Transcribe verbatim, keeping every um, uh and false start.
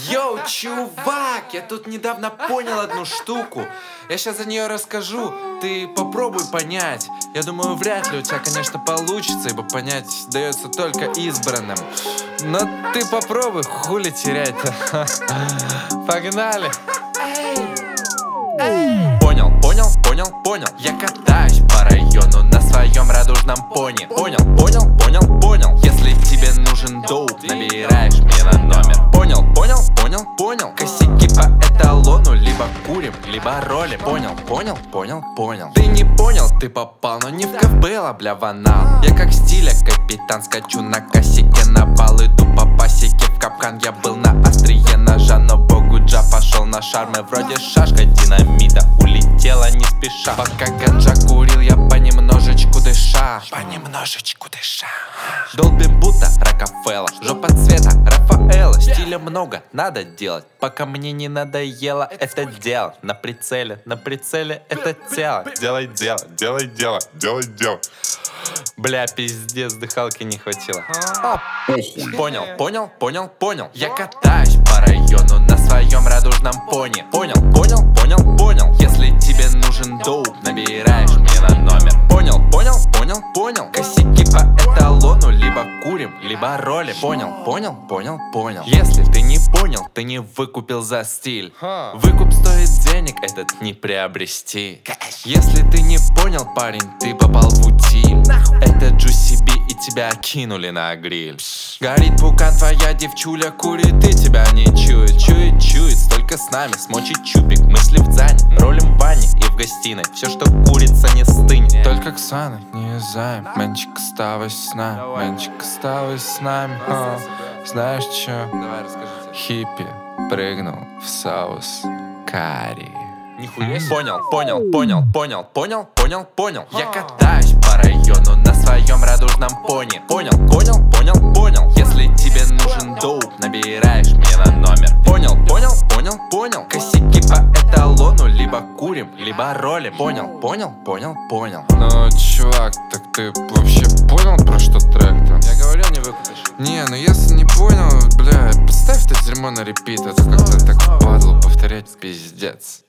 Йоу, чувак, я тут недавно понял одну штуку. Я сейчас за нее расскажу, ты попробуй понять. Я думаю, вряд ли у тебя, конечно, получится, ибо понять дается только избранным. Но ты попробуй, хули терять-то. Погнали. Понял, понял, понял, понял. Я катаюсь по району на своем радужном пони. Понял, понял, понял, понял. Если тебе нужен доуп, набираешь мне на номер. Понял, понял, понял, понял. Косяки по эталону, либо курим, либо ролим. Понял, понял, понял, понял. Ты не понял, ты попал, но не в ковбела, бля, в анал. Я как стиля капитан, скачу на косяке, на бал иду по пасеке. В капкан я был на острие ножа, но богу джа пошел на шармы. Вроде шашка динамита улетела не спеша. Пока ганджа курил, я понемножечку дыша. Понемножечку дыша. Долбим будто Рокфеллер, жопа цвета Рафаэла. Стиля много, надо делать, пока мне не надоело это дело. На прицеле, на прицеле это тело. Делай дело, делай дело, делай дело. Бля, пиздец, дыхалки не хватило. А, понял, понял, понял, понял. Я катаюсь по району на своем радужном пони. Понял, понял, понял, понял. Если тебе нужен доуп, набираешь мне на номер. Понял, понял, понял, понял. Косяки по эталону, либо курим, либо ролим. Понял, понял, понял, понял. Если ты не понял, ты не выкупил за стиль. Выкуп стоит денег, этот не приобрести. Если ты не понял, парень, ты попал в утиль. Это Juicy B и тебя кинули на гриль. Горит пукан, твоя девчуля курит и тебя не чует. Чует, чует, столько с нами смочить чупик. Мысли в дзане, ролим в ванне и в гостиной. Все, что курица, не стынет. Только Ксана, не займ. Мэнчик, оставайся с нами. Мэнчик, оставайся с нами. О, знаешь чё? Давай расскажи. Хиппи прыгнул в соус карри. Нихуя себе. Понял, понял, понял, понял, понял, понял, понял. Я катаюсь по району на своем радужном пони. Понял, понял, понял, понял. Если тебе нужен доуп, набираешь мне на номер. Понял, понял, понял, понял. Косяки по эталону, либо курим, либо ролим. Понял, понял, понял, понял. Ну, чувак, так ты вообще понял, про что трек-то? Я говорил, не выкупишь. Не, ну если не понял, бля, поставь это дерьмо на репит. Это как-то так падло повторять, пиздец.